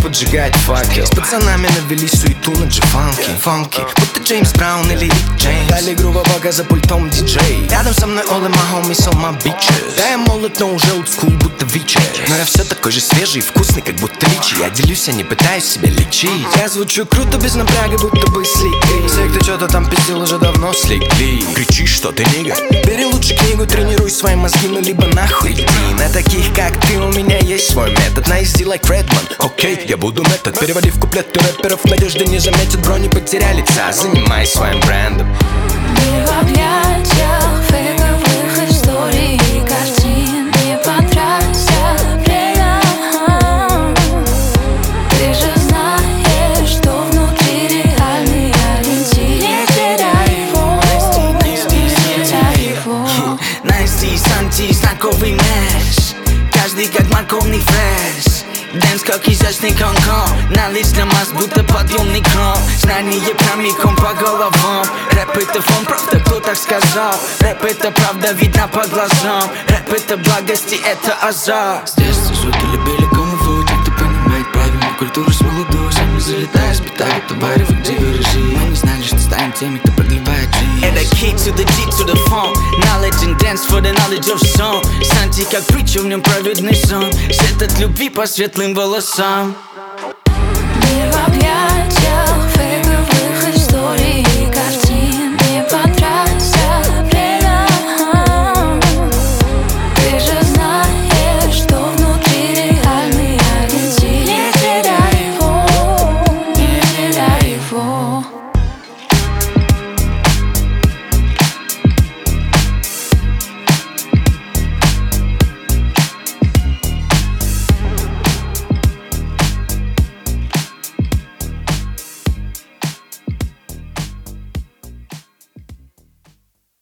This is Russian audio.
поджигать факел. С пацанами навели суету на джифанке. Фанки, будто Джеймс Браун или Рик Джеймс. Дали грубо бога за пультом диджей. Рядом со мной all of my homies, all my bitches. Да, я молод, но уже old school, будто Вичи. Но я все такой же свежий и вкусный, как будто личи. Я делюсь, я не пытаюсь себя лечить. Я звучу круто, без напряга, будто бы слик. Все, кто что-то там пиздил, уже давно слегли. Кричишь, что ты нигер? Бери лучше книгу, тренируй свои мозги, ну либо нахуй иди. На таких, как ты, у меня есть свой метод. На easy like Redman, окей, я буду метод. Переводи в куплеты рэперов, в надежде не заметят. Бро, не потеряй лица, занимай своим брендом. Не в объятиях фейковых историй и картин. Не потраться время. Ты же знаешь, что внутри реальный ориентир. Не теряй его, не теряй его. Найти санти, знаковый мэш. Каждый как морковный фреш. Дэнс как изящный конкон. Налить на масс, будто подъемный кром. Знание прямиком по головам. Рэп это фон, правда кто так сказал. Рэп это правда видно по глазам. Рэп это благости, это азарт. С детства звуки любили кому-то, кто понимает правильную культуру с молодой. Сами залетая с бита, товарив, где виражи. Мы не знали, что станем теми, кто продлевает жизнь. Это key to the G to the phone. Knowledge and dance for the knowledge of song. Санти как притча, в нем праведный сон. Свет от любви по светлым волосам. Не в